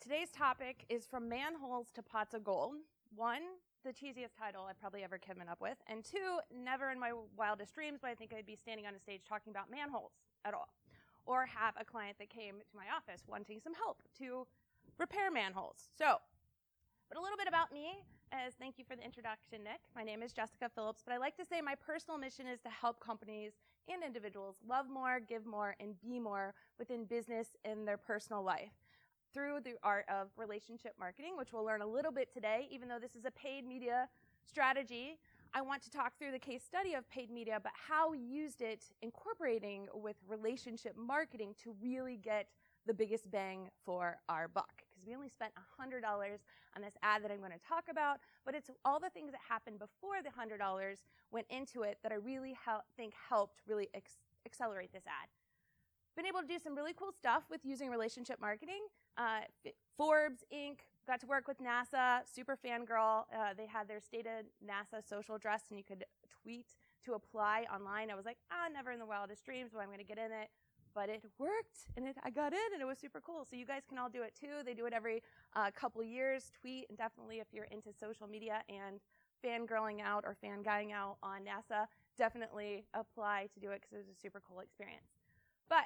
today's topic is From Manholes to Pots of Gold. One, the cheesiest title I've probably ever come up with. And two, never in my wildest dreams would I think I'd be standing on a stage talking about manholes at all. Or have a client that came to my office wanting some help to repair manholes. But a little bit about me, as thank you for the introduction, Nick. My name is Jessica Phillips, but I like to say my personal mission is to help companies and individuals love more, give more, and be more within business and their personal life through the art of relationship marketing, which we'll learn a little bit today. Even though this is a paid media strategy, I want to talk through the case study of paid media, but how we used it incorporating with relationship marketing to really get the biggest bang for our buck. Because we only spent $100 on this ad that I'm going to talk about, but it's all the things that happened before the $100 went into it that I really think helped really accelerate this ad. Been able to do some really cool stuff with using relationship marketing. Forbes, Inc., got to work with NASA, super fangirl. They had their State of NASA social dress, and you could tweet to apply online. I was like, never in the wildest dreams, but I'm going to get in it. But it worked, and I got in, and it was super cool. So you guys can all do it too. They do it every couple years. Tweet, and definitely if you're into social media and fangirling out or fanguying out on NASA, definitely apply to do it because it was a super cool experience. But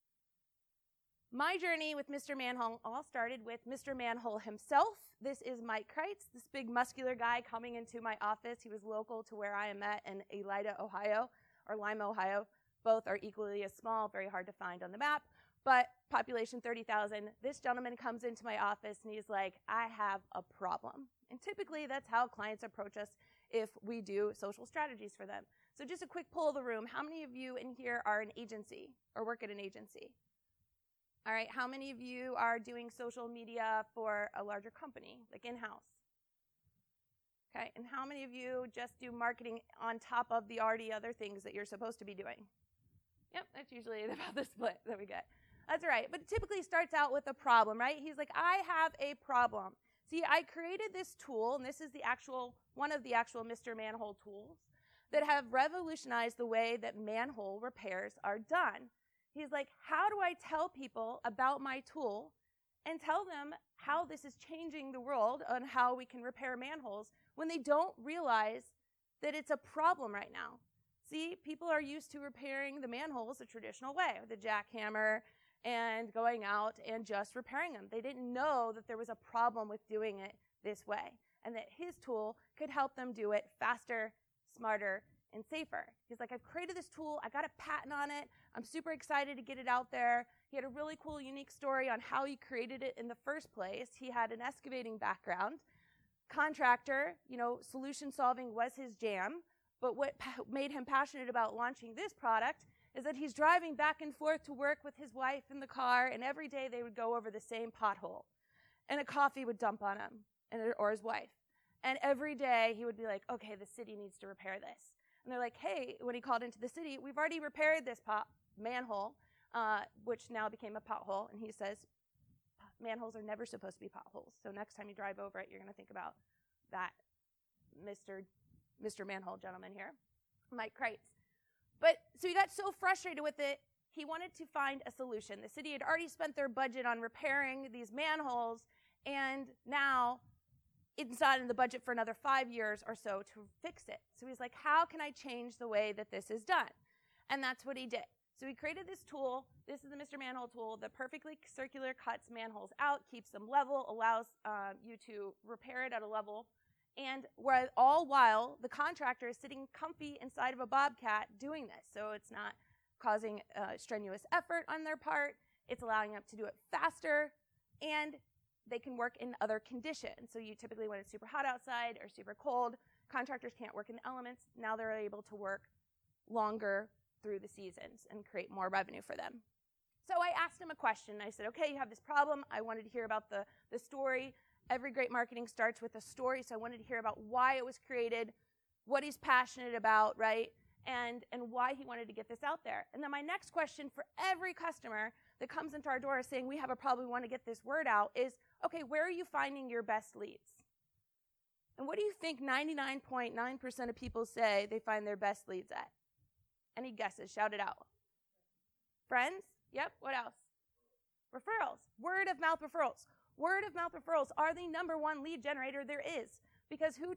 my journey with Mr. Manhole all started with Mr. Manhole himself. This is Mike Kreitz, this big muscular guy coming into my office. He was local to where I am at in Elida, Ohio, or Lima, Ohio. Both are equally as small, very hard to find on the map, but population 30,000. This gentleman comes into my office and he's like, I have a problem. And typically that's how clients approach us if we do social strategies for them. So just a quick poll of the room. How many of you in here are an agency or work at an agency? All right, how many of you are doing social media for a larger company, like in-house? Okay, and how many of you just do marketing on top of the already other things that you're supposed to be doing? Yep, that's usually about the split that we get. That's right, but it typically starts out with a problem, right? He's like, I have a problem. See, I created this tool, and this is one of the actual Mr. Manhole tools that have revolutionized the way that manhole repairs are done. He's like, how do I tell people about my tool and tell them how this is changing the world on how we can repair manholes when they don't realize that it's a problem right now? See, people are used to repairing the manholes the traditional way, with a jackhammer and going out and just repairing them. They didn't know that there was a problem with doing it this way and that his tool could help them do it faster, smarter, and safer. He's like, I've created this tool. I got a patent on it. I'm super excited to get it out there. He had a really cool, unique story on how he created it in the first place. He had an excavating background. Contractor, solution solving was his jam. But what made him passionate about launching this product is that he's driving back and forth to work with his wife in the car, and every day they would go over the same pothole. And a coffee would dump on him, or his wife. And every day he would be like, okay, the city needs to repair this. And they're like, hey, when he called into the city, we've already repaired this manhole, which now became a pothole. And he says, manholes are never supposed to be potholes. So next time you drive over it, you're going to think about that Mr. Manhole gentleman here, Mike Kreitz. But so he got so frustrated with it, he wanted to find a solution. The city had already spent their budget on repairing these manholes, and now it's not in the budget for another 5 years or so to fix it. So he's like, how can I change the way that this is done? And that's what he did. So he created this tool. This is the Mr. Manhole tool that perfectly circular cuts manholes out, keeps them level, allows you to repair it at a level. And all while the contractor is sitting comfy inside of a Bobcat doing this. So it's not causing strenuous effort on their part. It's allowing them to do it faster, and they can work in other conditions. So you typically, when it's super hot outside or super cold, contractors can't work in the elements. Now they're able to work longer through the seasons and create more revenue for them. So I asked him a question. I said, okay, you have this problem. I wanted to hear about the story. Every great marketing starts with a story, so I wanted to hear about why it was created, what he's passionate about, right, and why he wanted to get this out there. And then my next question for every customer that comes into our door saying, we have a problem, we want to get this word out, is, okay, where are you finding your best leads? And what do you think 99.9% of people say they find their best leads at? Any guesses? Shout it out. Friends? Yep. What else? Referrals. Word of mouth referrals. Word of mouth referrals are the number one lead generator there is, because who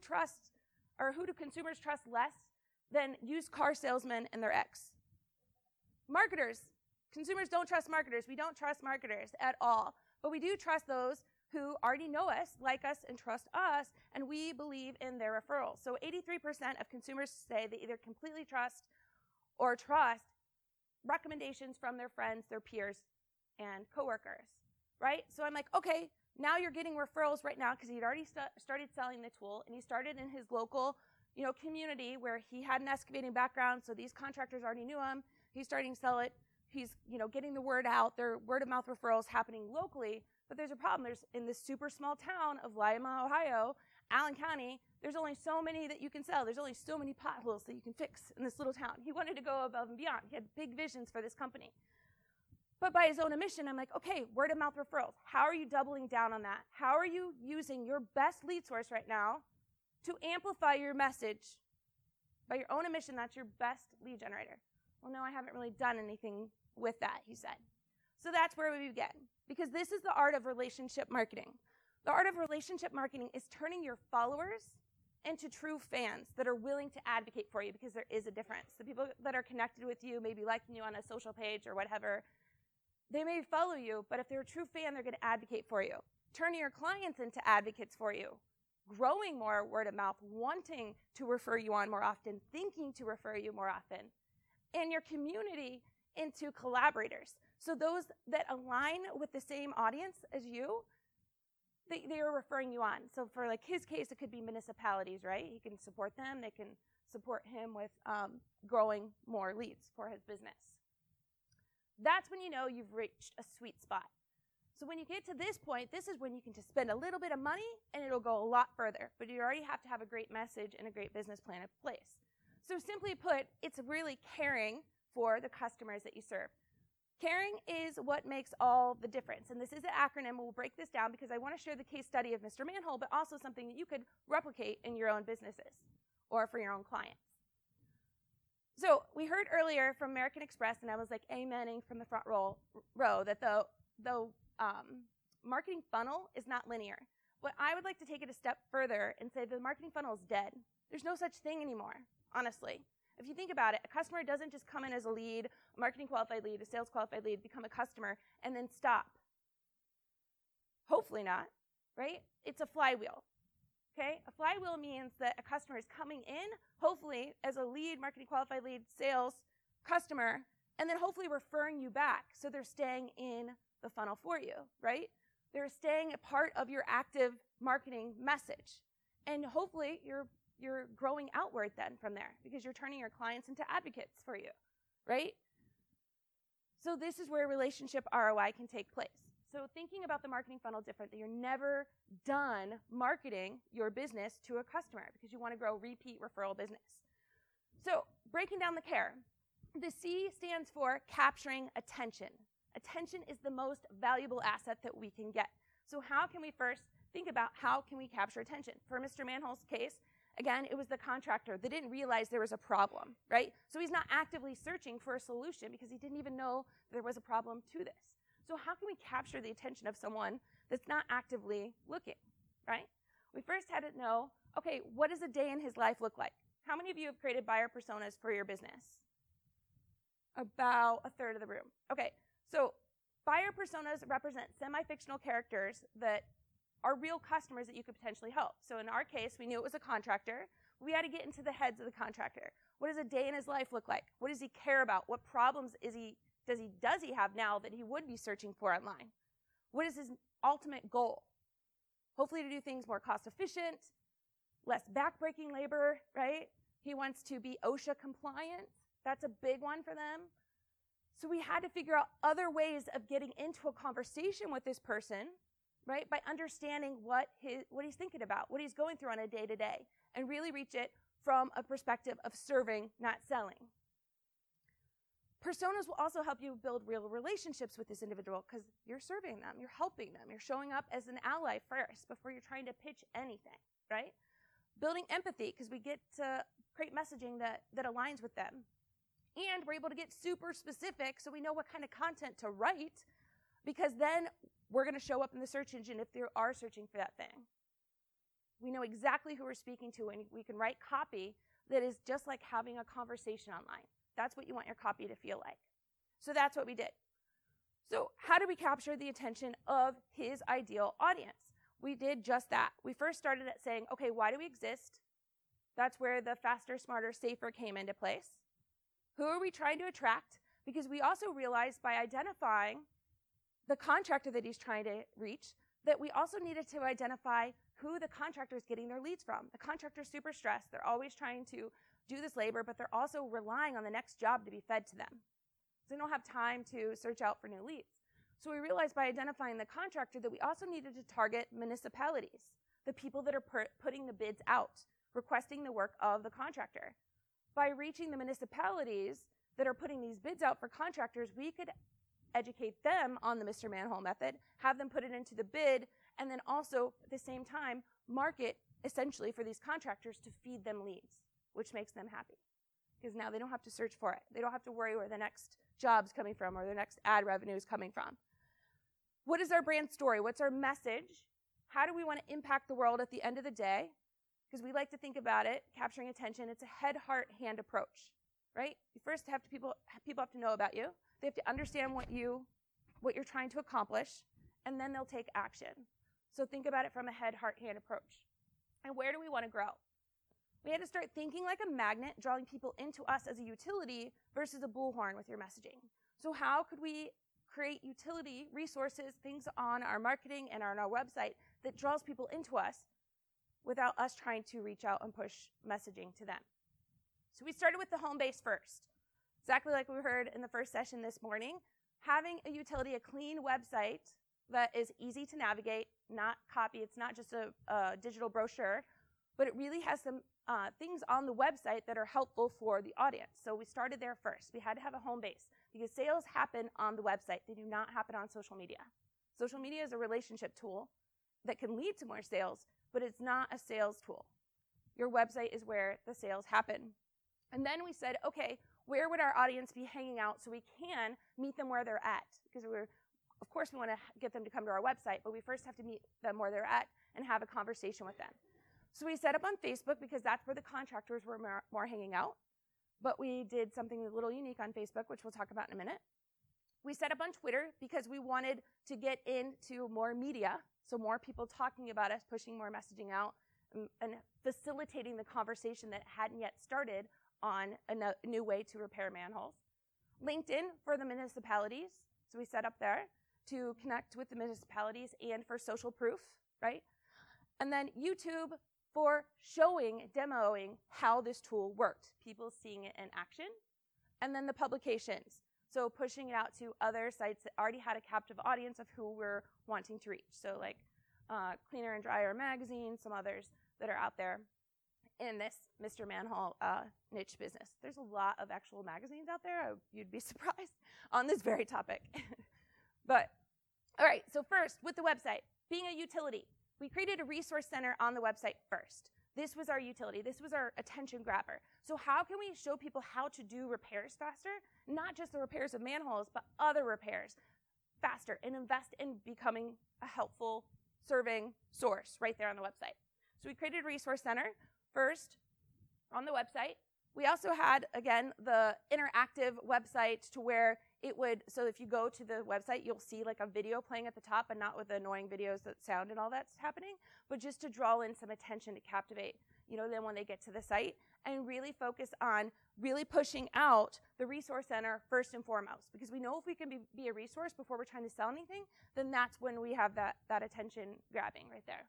do consumers trust less than used car salesmen and their ex? Marketers. Consumers don't trust marketers. We don't trust marketers at all. But we do trust those who already know us, like us, and trust us, and we believe in their referrals. So 83% of consumers say they either completely trust or trust recommendations from their friends, their peers, and coworkers, right? So I'm like, okay, now you're getting referrals right now because he'd already started selling the tool, and he started in his local, community where he had an excavating background, so these contractors already knew him. He's starting to sell it. He's, getting the word out. There are word-of-mouth referrals happening locally, but there's a problem. There's, in this super small town of Lima, Ohio, Allen County, there's only so many that you can sell. There's only so many potholes that you can fix in this little town. He wanted to go above and beyond. He had big visions for this company. But by his own admission, I'm like, okay, word-of-mouth referrals. How are you doubling down on that? How are you using your best lead source right now to amplify your message? By your own admission, that's your best lead generator. Well, no, I haven't really done anything with that, he said. So that's where we begin, because this is the art of relationship marketing. The art of relationship marketing is turning your followers into true fans that are willing to advocate for you, because there is a difference. The people that are connected with you, maybe liking you on a social page or whatever, they may follow you, but if they're a true fan, they're going to advocate for you. Turning your clients into advocates for you. Growing more word of mouth, wanting to refer you on more often, thinking to refer you more often. And your community into collaborators. So those that align with the same audience as you, they are referring you on. So for like his case, it could be municipalities, right? He can support them. They can support him with growing more leads for his business. That's when you know you've reached a sweet spot. So when you get to this point, this is when you can just spend a little bit of money and it'll go a lot further. But you already have to have a great message and a great business plan in place. So simply put, it's really caring for the customers that you serve. Caring is what makes all the difference. And this is an acronym. We'll break this down because I want to share the case study of Mr. Manhole, but also something that you could replicate in your own businesses or for your own clients. So we heard earlier from American Express, and I was like amening from the front row that the marketing funnel is not linear. But I would like to take it a step further and say the marketing funnel is dead. There's no such thing anymore, honestly. If you think about it, a customer doesn't just come in as a lead, a marketing qualified lead, a sales qualified lead, become a customer, and then stop. Hopefully not, right? It's a flywheel, okay? A flywheel means that a customer is coming in, hopefully, as a lead, marketing qualified lead, sales customer, and then hopefully referring you back. So they're staying in the funnel for you, right? They're staying a part of your active marketing message. And hopefully you're growing outward then from there because you're turning your clients into advocates for you, right? So this is where relationship ROI can take place. So thinking about the marketing funnel differently, you're never done marketing your business to a customer because you want to grow repeat referral business. So breaking down the care, the C stands for capturing attention. Attention is the most valuable asset that we can get. So how can we first think about how can we capture attention? For Mr. Manhole's case, again, it was the contractor that didn't realize there was a problem, right? So he's not actively searching for a solution because he didn't even know there was a problem to this. So how can we capture the attention of someone that's not actively looking, right? We first had to know, okay, what does a day in his life look like? How many of you have created buyer personas for your business? About a third of the room. Okay, so buyer personas represent semi-fictional characters that are real customers that you could potentially help. So in our case, we knew it was a contractor. We had to get into the heads of the contractor. What does a day in his life look like? What does he care about? What problems does he have now that he would be searching for online? What is his ultimate goal? Hopefully to do things more cost efficient, less backbreaking labor, right? He wants to be OSHA compliant. That's a big one for them. So we had to figure out other ways of getting into a conversation with this person, right, by understanding what he's thinking about, what he's going through on a day-to-day, and really reach it from a perspective of serving, not selling. Personas will also help you build real relationships with this individual because you're serving them, you're helping them, you're showing up as an ally first before you're trying to pitch anything, right? Building empathy because we get to create messaging that aligns with them. And we're able to get super specific so we know what kind of content to write because then we're going to show up in the search engine if they are searching for that thing. We know exactly who we're speaking to, and we can write copy that is just like having a conversation online. That's what you want your copy to feel like. So that's what we did. So how do we capture the attention of his ideal audience? We did just that. We first started at saying, okay, why do we exist? That's where the faster, smarter, safer came into place. Who are we trying to attract? Because we also realized by identifying the contractor that he's trying to reach, that we also needed to identify who the contractor is getting their leads from. The contractor's super stressed. They're always trying to do this labor, but they're also relying on the next job to be fed to them. So they don't have time to search out for new leads. So we realized by identifying the contractor that we also needed to target municipalities, the people that are putting the bids out, requesting the work of the contractor. By reaching the municipalities that are putting these bids out for contractors, we could educate them on the Mr. Manhole method, have them put it into the bid, and then also at the same time market essentially for these contractors to feed them leads, which makes them happy. Because now they don't have to search for it. They don't have to worry where the next job's coming from or the next ad revenue is coming from. What is our brand story? What's our message? How do we want to impact the world at the end of the day? Because we like to think about it, capturing attention, it's a head, heart, hand approach, right? You first have to people have to know about you. They have to understand what you're trying to accomplish, and then they'll take action. So think about it from a head, heart, hand approach. And where do we want to grow? We had to start thinking like a magnet, drawing people into us as a utility versus a bullhorn with your messaging. So how could we create utility resources, things on our marketing and on our website that draws people into us without us trying to reach out and push messaging to them? So we started with the home base first. Exactly like we heard in the first session this morning, having a utility, a clean website that is easy to navigate, not copy. It's not just a digital brochure, but it really has some things on the website that are helpful for the audience. So we started there first. We had to have a home base because sales happen on the website. They do not happen on social media. Social media is a relationship tool that can lead to more sales, but it's not a sales tool. Your website is where the sales happen. And then we said, okay, where would our audience be hanging out so we can meet them where they're at? Because of course, we want to get them to come to our website, but we first have to meet them where they're at and have a conversation with them. So we set up on Facebook because that's where the contractors were more hanging out. But we did something a little unique on Facebook, which we'll talk about in a minute. We set up on Twitter because we wanted to get into more media, so more people talking about us, pushing more messaging out, and facilitating the conversation that hadn't yet started on a new way to repair manholes. LinkedIn for the municipalities, so we set up there to connect with the municipalities and for social proof, right? And then YouTube for showing, demoing how this tool worked, people seeing it in action. And then the publications, so pushing it out to other sites that already had a captive audience of who we're wanting to reach. So like Cleaner and Drier magazine, some others that are out there in this Mr. Manhole niche business. There's a lot of actual magazines out there. You'd be surprised on this very topic. But, all right, so first, with the website, being a utility, we created a resource center on the website first. This was our utility. This was our attention grabber. So how can we show people how to do repairs faster? Not just the repairs of manholes, but other repairs faster, and invest in becoming a helpful serving source right there on the website. So we created a resource center first on the website. We also had, again, the interactive website to where it would, so if you go to the website, you'll see like a video playing at the top, and not with the annoying videos that sound and all that's happening, but just to draw in some attention to captivate, them when they get to the site, and really focus on really pushing out the resource center first and foremost. Because we know if we can be a resource before we're trying to sell anything, then that's when we have that attention grabbing right there.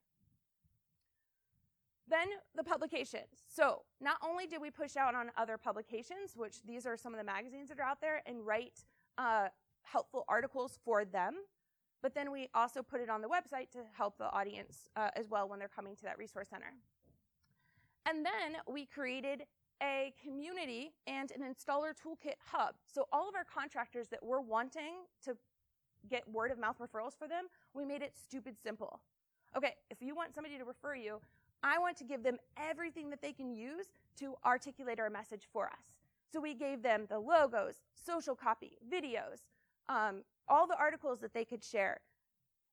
Then the publications. So not only did we push out on other publications, which these are some of the magazines that are out there, and write helpful articles for them, but then we also put it on the website to help the audience as well when they're coming to that resource center. And then we created a community and an installer toolkit hub. So all of our contractors that were wanting to get word of mouth referrals for them, we made it stupid simple. Okay, if you want somebody to refer you, I want to give them everything that they can use to articulate our message for us. So we gave them the logos, social copy, videos, all the articles that they could share,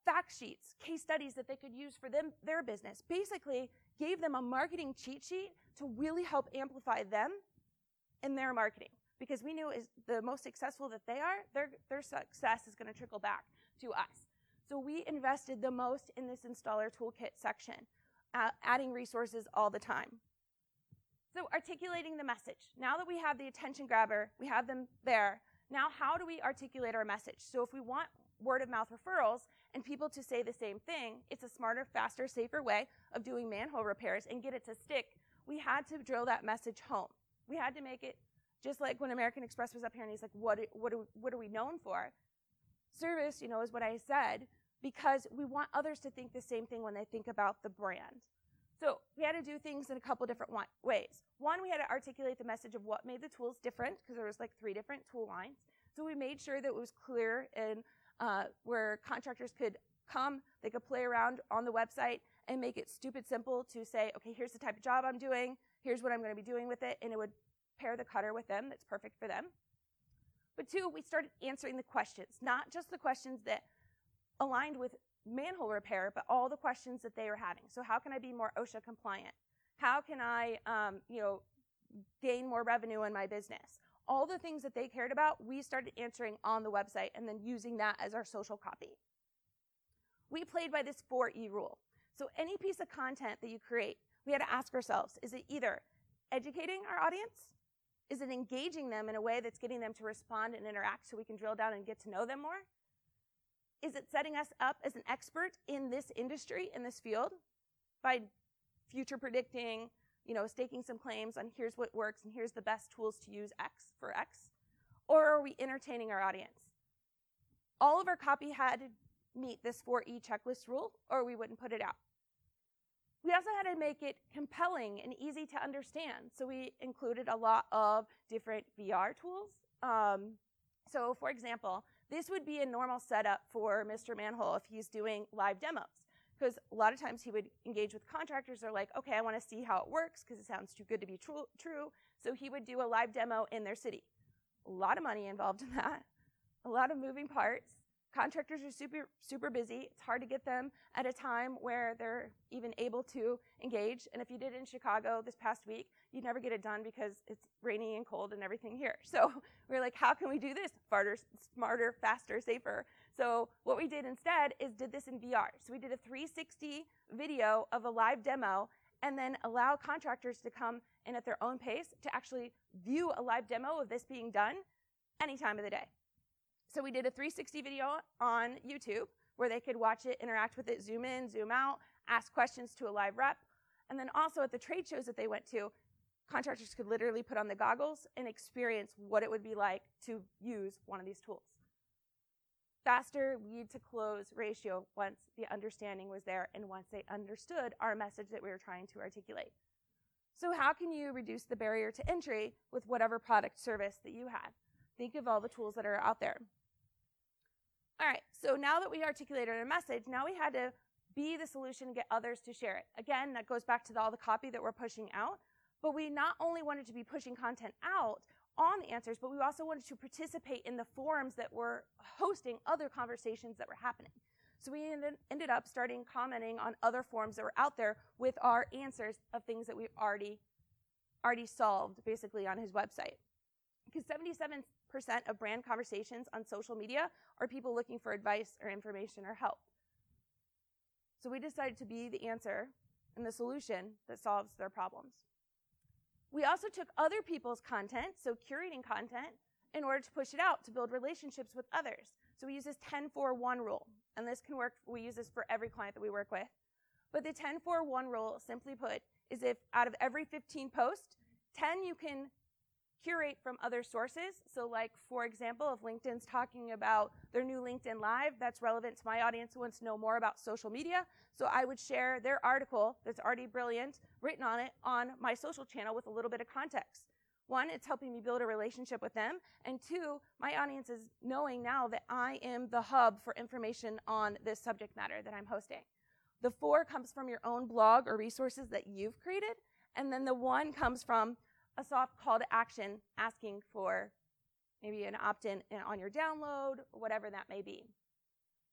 fact sheets, case studies that they could use for their business. Basically, gave them a marketing cheat sheet to really help amplify them in their marketing. Because we knew is the most successful that they are, their success is going to trickle back to us. So we invested the most in this installer toolkit section, adding resources all the time. So articulating the message. Now that we have the attention grabber, we have them there, now how do we articulate our message? So if we want word of mouth referrals and people to say the same thing, it's a smarter, faster, safer way of doing manhole repairs and get it to stick. We had to drill that message home. We had to make it just like when American Express was up here and he's like, what are we known for? Service, is what I said, because we want others to think the same thing when they think about the brand. So we had to do things in a couple different ways. One, we had to articulate the message of what made the tools different, because there was like 3 different tool lines. So we made sure that it was clear and where contractors could come, they could play around on the website and make it stupid simple to say, okay, here's the type of job I'm doing, here's what I'm going to be doing with it, and it would pair the cutter with them that's perfect for them. But 2, we started answering the questions, not just the questions that aligned with manhole repair, but all the questions that they were having. So how can I be more OSHA compliant? How can I, gain more revenue in my business? All the things that they cared about, we started answering on the website and then using that as our social copy. We played by this 4E rule. So any piece of content that you create, we had to ask ourselves, is it either educating our audience? Is it engaging them in a way that's getting them to respond and interact so we can drill down and get to know them more? Is it setting us up as an expert in this industry, in this field, by future predicting, staking some claims on here's what works and here's the best tools to use X for X? Or are we entertaining our audience? All of our copy had to meet this 4E checklist rule, or we wouldn't put it out. We also had to make it compelling and easy to understand. So we included a lot of different VR tools. So for example, this would be a normal setup for Mr. Manhole if he's doing live demos. Because a lot of times he would engage with contractors. They're like, okay, I want to see how it works because it sounds too good to be true. So he would do a live demo in their city. A lot of money involved in that. A lot of moving parts. Contractors are super, super busy. It's hard to get them at a time where they're even able to engage. And if you did it in Chicago this past week, you'd never get it done because it's rainy and cold and everything here. So we're like, how can we do this? Smarter, faster, safer. So what we did instead is did this in VR. So we did a 360 video of a live demo and then allow contractors to come in at their own pace to actually view a live demo of this being done any time of the day. So we did a 360 video on YouTube where they could watch it, interact with it, zoom in, zoom out, ask questions to a live rep. And then also at the trade shows that they went to, contractors could literally put on the goggles and experience what it would be like to use one of these tools. Faster lead to close ratio once the understanding was there and once they understood our message that we were trying to articulate. So how can you reduce the barrier to entry with whatever product service that you have? Think of all the tools that are out there. All right, so now that we articulated our message, now we had to be the solution and get others to share it. Again, that goes back to all the copy that we're pushing out, but we not only wanted to be pushing content out on the answers, but we also wanted to participate in the forums that were hosting other conversations that were happening. So we ended up starting commenting on other forums that were out there with our answers of things that we already solved, basically, on his website. Because 77% of brand conversations on social media are people looking for advice or information or help. So we decided to be the answer and the solution that solves their problems. We also took other people's content, so curating content, in order to push it out to build relationships with others. So we use this 10-4-1 rule, and this can work. We use this for every client that we work with. But the 10-4-1 rule, simply put, is if out of every 15 posts, 10 you can curate from other sources. So like, for example, if LinkedIn's talking about their new LinkedIn Live, that's relevant to my audience who wants to know more about social media. So I would share their article that's already brilliant, written on it, on my social channel with a little bit of context. 1, it's helping me build a relationship with them. And 2, my audience is knowing now that I am the hub for information on this subject matter that I'm hosting. The 4 comes from your own blog or resources that you've created. And then the 1 comes from a soft call to action asking for maybe an opt-in on your download or whatever that may be.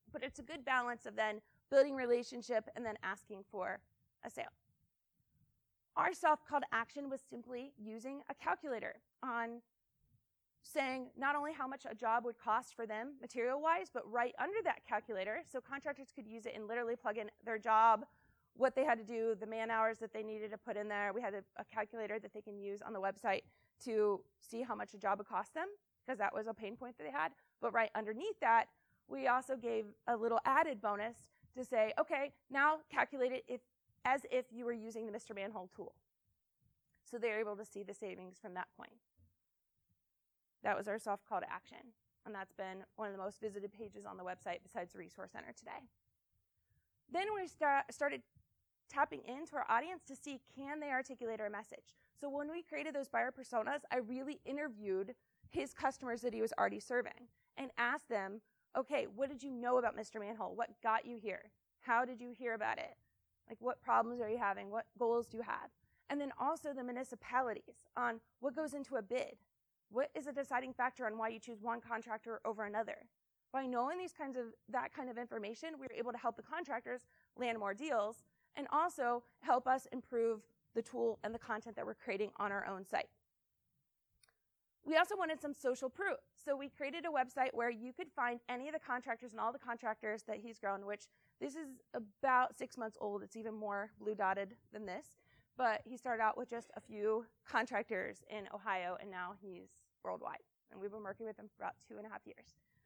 But it's a good balance of then building relationship and then asking for a sale. Our soft call to action was simply using a calculator on saying not only how much a job would cost for them material-wise, but right under that calculator, so contractors could use it and literally plug in their job, what they had to do, the man hours that they needed to put in there. We had a calculator that they can use on the website to see how much a job would cost them, because that was a pain point that they had. But right underneath that, we also gave a little added bonus to say, okay, now calculate it as if you were using the Mr. Manhole tool. So they're able to see the savings from that point. That was our soft call to action, and that's been one of the most visited pages on the website besides the Resource Center today. Then we started tapping into our audience to see, can they articulate our message? So when we created those buyer personas, I really interviewed his customers that he was already serving and asked them, okay, what did you know about Mr. Manhole? What got you here? How did you hear about it? Like, what problems are you having? What goals do you have? And then also the municipalities on what goes into a bid. What is a deciding factor on why you choose one contractor over another? By knowing that kind of information, we were able to help the contractors land more deals and also help us improve the tool and the content that we're creating on our own site. We also wanted some social proof. So we created a website where you could find any of the contractors and all the contractors that he's grown, which this is about 6 months old. It's even more blue dotted than this. But he started out with just a few contractors in Ohio, and now he's worldwide. And we've been working with him for about 2.5 years.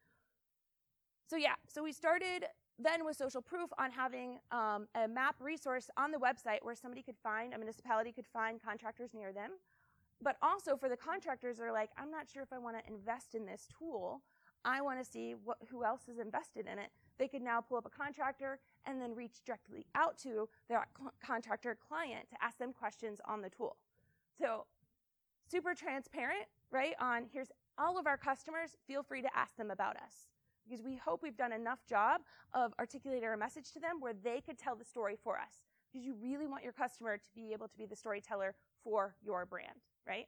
So we started then with social proof on having a map resource on the website where a municipality could find contractors near them. But also for the contractors, they're like, I'm not sure if I want to invest in this tool. I want to see who else is invested in it. They could now pull up a contractor and then reach directly out to their contractor client to ask them questions on the tool. So super transparent, right? On here's all of our customers. Feel free to ask them about us, because we hope we've done enough job of articulating our message to them where they could tell the story for us, because you really want your customer to be able to be the storyteller for your brand, right?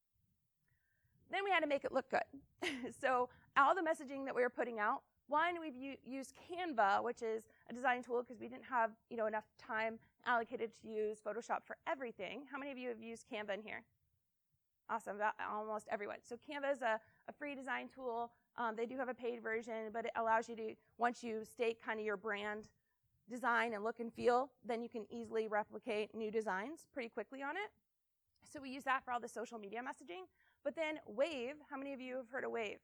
Then we had to make it look good. So all the messaging that we were putting out, one, we've used Canva, which is a design tool because we didn't have enough time allocated to use Photoshop for everything. How many of you have used Canva in here? Awesome, almost everyone. So Canva is a free design tool. They do have a paid version, but it allows you to, once you state kind of your brand design and look and feel, then you can easily replicate new designs pretty quickly on it. So we use that for all the social media messaging. But then Wave, how many of you have heard of Wave?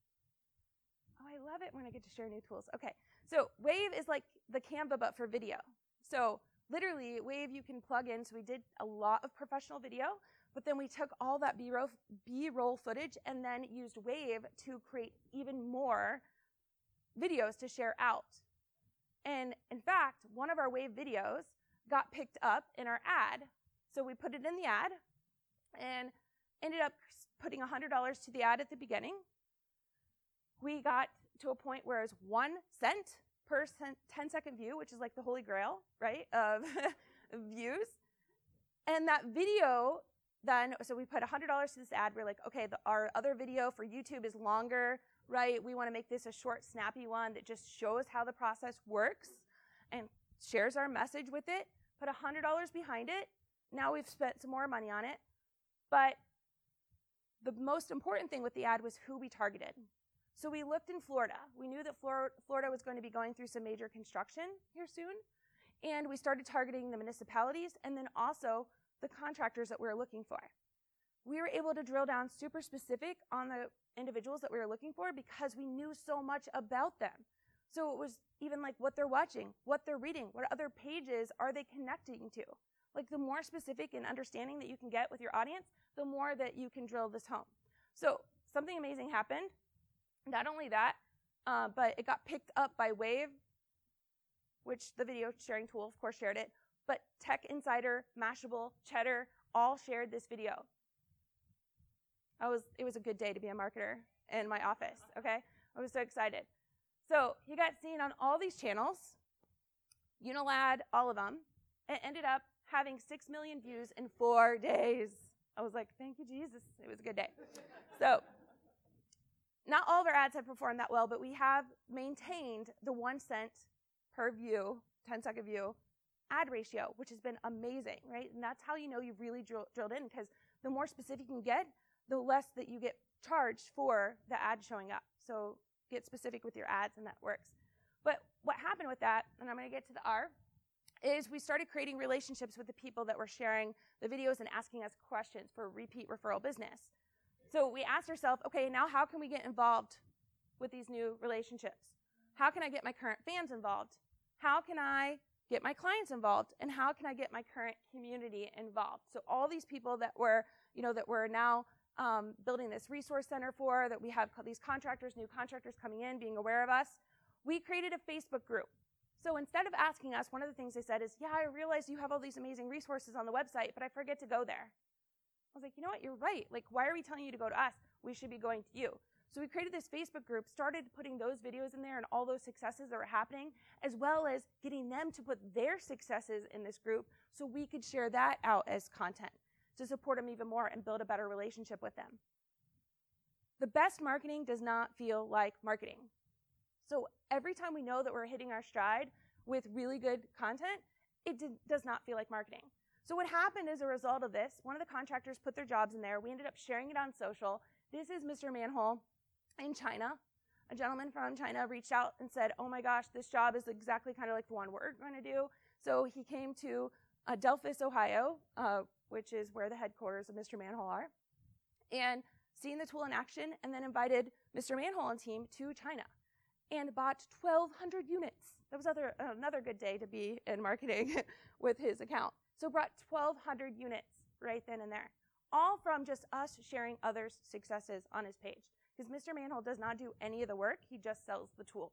Oh, I love it when I get to share new tools. Okay, so Wave is like the Canva, but for video. So literally, Wave you can plug in. So we did a lot of professional video, but then we took all that B-roll footage and then used Wave to create even more videos to share out. And in fact, one of our Wave videos got picked up in our ad. So we put it in the ad and ended up putting $100 to the ad at the beginning. We got to a point where it's 1 cent per 10-second view, which is like the holy grail, right, of views. And that video then, so we put $100 to this ad. We're like, okay, our other video for YouTube is longer, right? We want to make this a short, snappy one that just shows how the process works and shares our message with it. Put $100 behind it. Now we've spent some more money on it. But the most important thing with the ad was who we targeted. So we looked in Florida. We knew that Florida was going to be going through some major construction here soon. And we started targeting the municipalities and then also the contractors that we were looking for. We were able to drill down super specific on the individuals that we were looking for because we knew so much about them. So it was even like what they're watching, what they're reading, what other pages are they connecting to. Like the more specific and understanding that you can get with your audience, the more that you can drill this home. So something amazing happened. Not only that, but it got picked up by Wave, which the video sharing tool, of course, shared it. But Tech Insider, Mashable, Cheddar all shared this video. It was a good day to be a marketer in my office, okay? I was so excited. So he got seen on all these channels, Unilad, all of them. It ended up having 6 million views in 4 days. I was like, thank you, Jesus. It was a good day. So not all of our ads have performed that well, but we have maintained the 1 cent per view, 10-second view, ad ratio, which has been amazing, right? And that's how you know you've really drilled in, because the more specific you can get, the less that you get charged for the ad showing up. So get specific with your ads, and that works. But what happened with that, and I'm going to get to the R, is we started creating relationships with the people that were sharing the videos and asking us questions for repeat referral business. So we asked ourselves, okay, now how can we get involved with these new relationships? How can I get my current fans involved? How can I get my clients involved? And how can I get my current community involved? So all these people that we're now building this resource center for, that we have these contractors, new contractors coming in, being aware of us, we created a Facebook group. So instead of asking us, one of the things they said is, yeah, I realize you have all these amazing resources on the website, but I forget to go there. I was like, you know what, you're right. Like, why are we telling you to go to us? We should be going to you. So we created this Facebook group, started putting those videos in there and all those successes that were happening, as well as getting them to put their successes in this group so we could share that out as content to support them even more and build a better relationship with them. The best marketing does not feel like marketing. So every time we know that we're hitting our stride with really good content, it does not feel like marketing. So what happened as a result of this, one of the contractors put their jobs in there. We ended up sharing it on social. This is Mr. Manhole in China. A gentleman from China reached out and said, oh my gosh, this job is exactly kind of like the one we're going to do. So he came to Delphus, Ohio, which is where the headquarters of Mr. Manhole are, and seen the tool in action, and then invited Mr. Manhole and team to China and bought 1,200 units. That was another good day to be in marketing with his account. So brought 1,200 units right then and there, all from just us sharing others' successes on his page. Because Mr. Manhole does not do any of the work, he just sells the tool.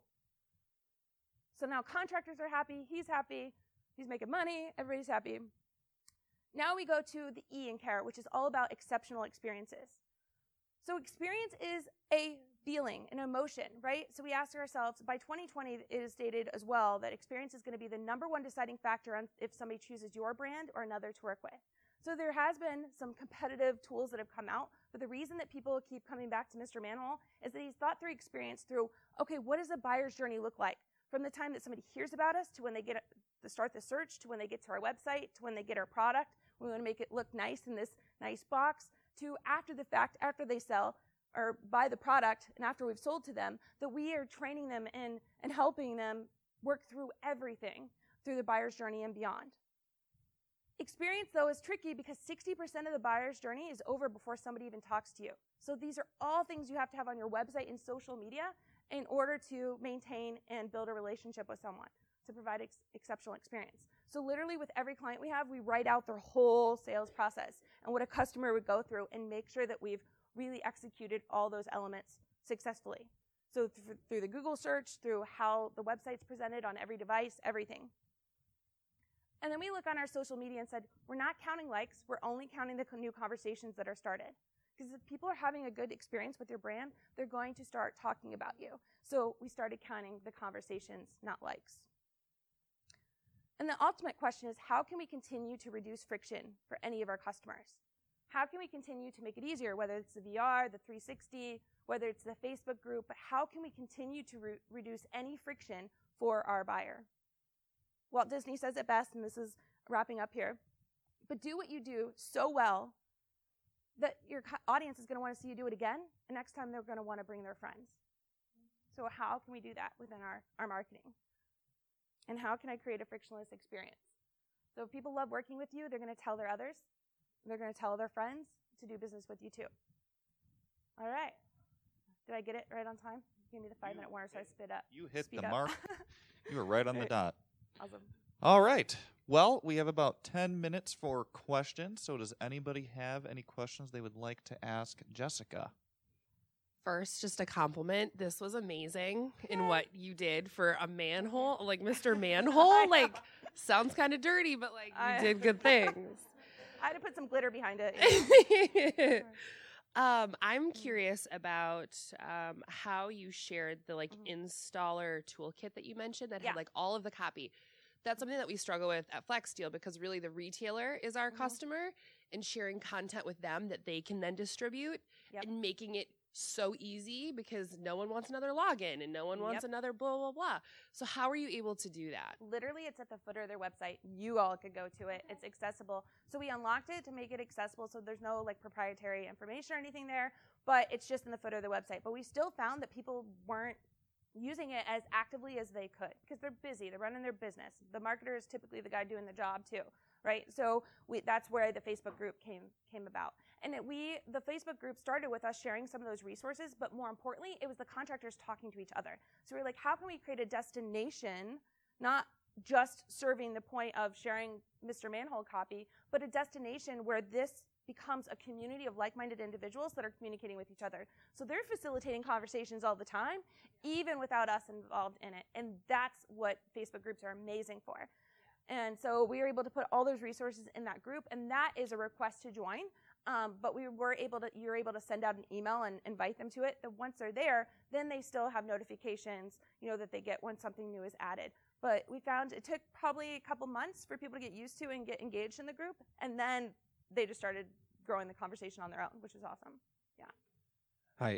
So now contractors are happy, he's making money, everybody's happy. Now we go to the E in CARE, which is all about exceptional experiences. So experience is a feeling, an emotion, right? So we asked ourselves, by 2020, it is stated as well that experience is going to be the #1 deciding factor on if somebody chooses your brand or another to work with. So there has been some competitive tools that have come out, but the reason that people keep coming back to Mr. Manhole is that he's thought through experience through, okay, what does a buyer's journey look like? From the time that somebody hears about us to when they get to start the search, to when they get to our website, to when they get our product, we want to make it look nice in this nice box, to after the fact, after they sell or buy the product and after we've sold to them, that we are training them in and helping them work through everything through the buyer's journey and beyond. Experience, though, is tricky because 60% of the buyer's journey is over before somebody even talks to you. So these are all things you have to have on your website and social media in order to maintain and build a relationship with someone to provide exceptional experience. So literally with every client we have, we write out their whole sales process and what a customer would go through and make sure that we've really executed all those elements successfully. So through the Google search, through how the website's presented on every device, everything. And then we look on our social media and said, we're not counting likes, we're only counting the new conversations that are started. Because if people are having a good experience with your brand, they're going to start talking about you. So we started counting the conversations, not likes. And the ultimate question is, how can we continue to reduce friction for any of our customers? How can we continue to make it easier, whether it's the VR, the 360, whether it's the Facebook group, but how can we continue to reduce any friction for our buyer? Walt Disney says it best, and this is wrapping up here, but do what you do so well that your audience is going to want to see you do it again, and next time they're going to want to bring their friends. So how can we do that within our marketing? And how can I create a frictionless experience? So if people love working with you, they're going to tell their others, they're going to tell their friends to do business with you too. All right. Did I get it right on time? Give me the 5-minute warner so I spit up. You hit the mark. You were right on the dot. Awesome. All right. Well, we have about 10 minutes for questions. So does anybody have any questions they would like to ask Jessica? First, just a compliment. This was amazing in what you did for a manhole, like Mr. Manhole. Like, sounds kind of dirty, but like you did good things. I had to put some glitter behind it. I'm curious about how you shared the installer toolkit that you mentioned that had like all of the copy. That's something that we struggle with at FlexSteel because really the retailer is our customer, and sharing content with them that they can then distribute and making it so easy because no one wants another login and no one wants another blah, blah, blah. So how are you able to do that? Literally, it's at the footer of their website. You all could go to it. It's accessible. So we unlocked it to make it accessible, so there's no like proprietary information or anything there, but it's just in the footer of the website. But we still found that people weren't using it as actively as they could because they're busy. They're running their business. The marketer is typically the guy doing the job too, right? So that's where the Facebook group came about. And the Facebook group started with us sharing some of those resources, but more importantly, it was the contractors talking to each other. So we're like, how can we create a destination, not just serving the point of sharing Mr. Manhole copy, but a destination where this becomes a community of like-minded individuals that are communicating with each other. So they're facilitating conversations all the time, even without us involved in it. And that's what Facebook groups are amazing for. And so we were able to put all those resources in that group, and that is a request to join. But you're able to send out an email and invite them to it. And once they're there, then they still have notifications, that they get when something new is added. But we found it took probably a couple months for people to get used to and get engaged in the group, and then they just started growing the conversation on their own, which is awesome. Yeah. Hi,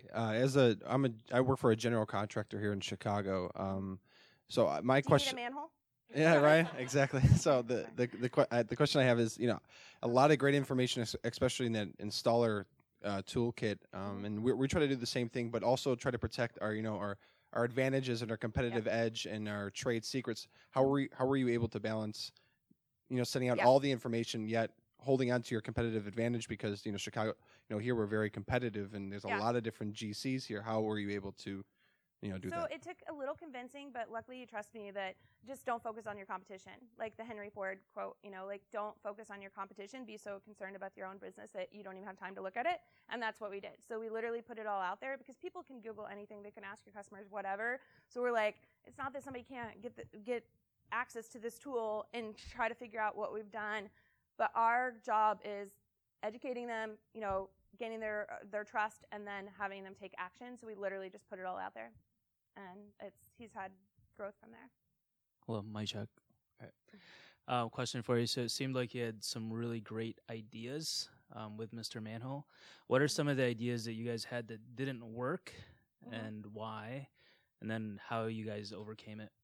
I work for a general contractor here in Chicago. So my question. Do you need a manhole? Yeah, right. Exactly. So the question I have is, a lot of great information, especially in that installer toolkit, and we try to do the same thing, but also try to protect our advantages and our competitive edge and our trade secrets. How were you able to balance, sending out all the information yet holding on to your competitive advantage? Because Chicago, here we're very competitive, and there's a lot of different GCs here. How were you able to do that? So it took a little convincing, but luckily you trust me that just don't focus on your competition. Like the Henry Ford quote, don't focus on your competition. Be so concerned about your own business that you don't even have time to look at it. And that's what we did. So we literally put it all out there because people can Google anything. They can ask your customers whatever. So we're like, it's not that somebody can't get access to this tool and try to figure out what we've done. But our job is educating them, gaining their trust, and then having them take action. So we literally just put it all out there, and he's had growth from there. Hello, Mike Chuck. Question for you. So it seemed like you had some really great ideas with Mr. Manhole. What are some of the ideas that you guys had that didn't work, and why? And then how you guys overcame it?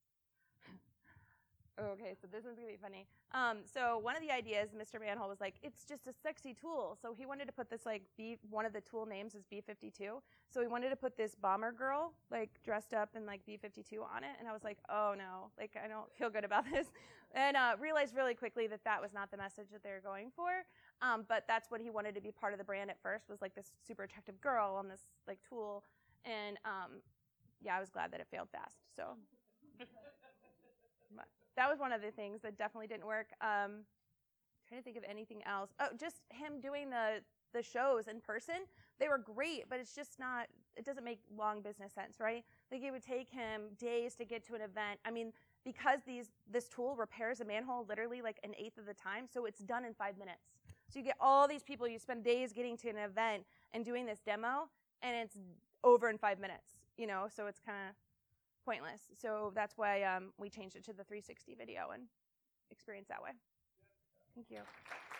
Okay, so this is going to be funny. So one of the ideas, Mr. Manhole was like, it's just a sexy tool. So he wanted to put this, one of the tool names is B-52. So he wanted to put this bomber girl, dressed up in, B-52 on it. And I was like, oh, no, I don't feel good about this. And realized really quickly that was not the message that they were going for. But that's what he wanted to be part of the brand at first, was, this super attractive girl on this, tool. And, I was glad that it failed fast, so. But that was one of the things that definitely didn't work. Trying to think of anything else. Oh, just him doing the shows in person. They were great, but it's just not, it doesn't make long business sense, right? It would take him days to get to an event. I mean, because this tool repairs a manhole literally an eighth of the time, so it's done in 5 minutes. So you get all these people, you spend days getting to an event and doing this demo, and it's over in 5 minutes, so it's kind of pointless. So that's why we changed it to the 360 video and experience that way. Thank you.